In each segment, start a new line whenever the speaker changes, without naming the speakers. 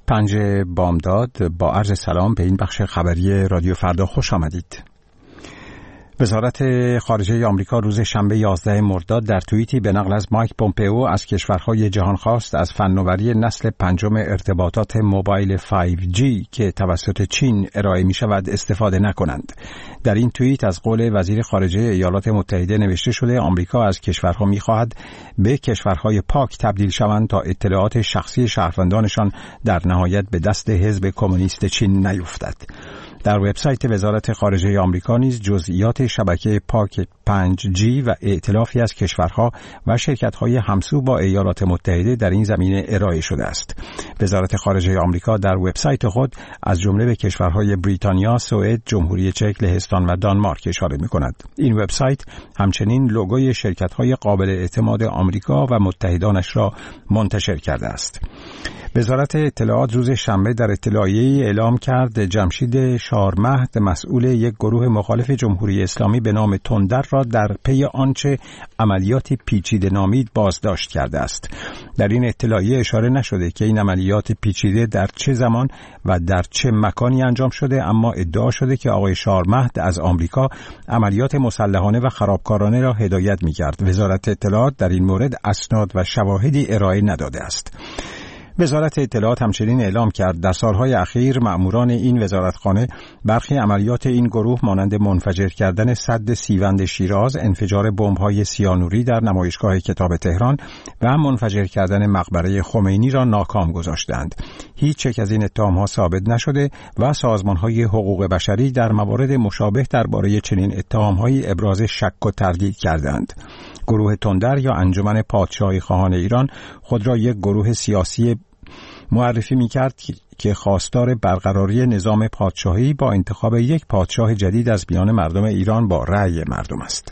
5 بامداد با عرض سلام به این بخش خبری رادیو فردا خوش آمدید. وزارت خارجه آمریکا روز شنبه 11 مرداد در توییتی به نقل از مایک پومپئو از کشورهای جهان خواست از فناوری نسل پنجم ارتباطات موبایل 5G که توسط چین ارائه می شود استفاده نکنند. در این توییت از قول وزیر خارجه ایالات متحده نوشته شده آمریکا از کشورها می خواهد به کشورهای پاک تبدیل شوند تا اطلاعات شخصی شهروندانشان در نهایت به دست حزب کمونیست چین نیفتد. در وبسایت وزارت خارجه آمریکا نیز جزئیات شبکه پاک 5G و ائتلافی از کشورها و شرکت‌های همسو با ایالات متحده در این زمینه ارائه شده است. وزارت خارجه آمریکا در وبسایت خود از جمله به کشورهای بریتانیا، سوئد، جمهوری چک، لهستان و دانمارک اشاره می‌کند. این وبسایت همچنین لوگوی شرکت‌های قابل اعتماد آمریکا و متحدانش را منتشر کرده است. وزارت اطلاعات روز شنبه در اطلاعیه‌ای اعلام کرد جمشید شارمهد مسئول یک گروه مخالف جمهوری اسلامی به نام تندر را در پی آنچه عملیاتی پیچیده نامید بازداشت کرده است. در این اطلاعیه اشاره نشده که این عملیات پیچیده در چه زمان و در چه مکانی انجام شده، اما ادعا شده که آقای شارمهد از آمریکا عملیات مسلحانه و خرابکارانه را هدایت می‌کرد. وزارت اطلاعات در این مورد اسناد و شواهدی ارائه نداده است. وزارت اطلاعات همچنین اعلام کرد در سالهای اخیر مأموران این وزارتخانه برخی عملیات این گروه مانند منفجر کردن سد سیوند شیراز، انفجار بمب‌های سیانوری در نمایشگاه کتاب تهران و منفجر کردن مقبره خمینی را ناکام گذاشتند. هیچ یک از این اتهام‌ها ثابت نشده و سازمان‌های حقوق بشری در موارد مشابه درباره چنین اتهام‌هایی ابراز شک و تردید کردند. گروه تندر یا انجمن پادشاهی خواهان ایران خود را یک گروه سیاسی معرفی می‌کرد که خواستار برقراری نظام پادشاهی با انتخاب یک پادشاه جدید از میان مردم ایران با رأی مردم است.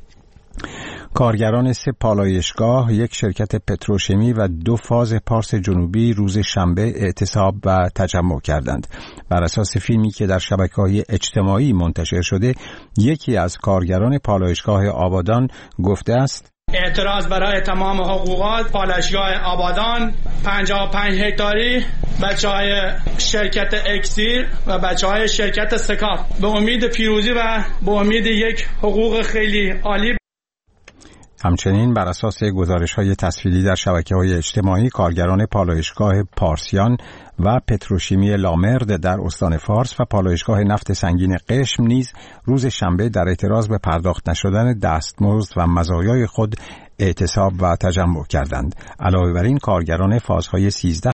کارگران 3 پالایشگاه، یک شرکت پتروشیمی و 2 فاز پارس جنوبی روز شنبه اعتصاب و تجمع کردند. بر اساس فیلمی که در شبکه‌های اجتماعی منتشر شده، یکی از کارگران پالایشگاه آبادان گفته است:
اعتراض برای تمام حقوقات پالایشگاه آبادان 55 هکتاری بچه‌های شرکت اکسیر و بچه‌های شرکت سکاف به امید پیروزی و به امید یک حقوق خیلی عالی.
همچنین بر اساس گزارش‌های تصویری در شبکه‌های اجتماعی، کارگران پالایشگاه پارسیان و پتروشیمی لامرد در استان فارس و پالایشگاه نفت سنگین قشم نیز روز شنبه در اعتراض به پرداخت نشدن دستمزد و مزایای خود اعتصاب و تجمع کردند. علاوه بر این کارگران فازهای 13